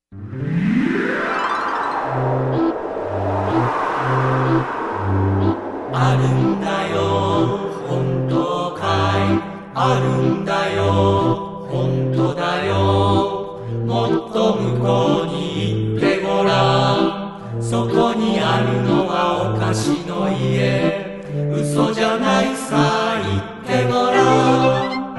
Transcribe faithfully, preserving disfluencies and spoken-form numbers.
あるんだよ本当かい、あるんだよ本当だよ。もっと向こうに行ってごらん、そこにあるのはお菓子の家。嘘じゃないさ、言ってごらん。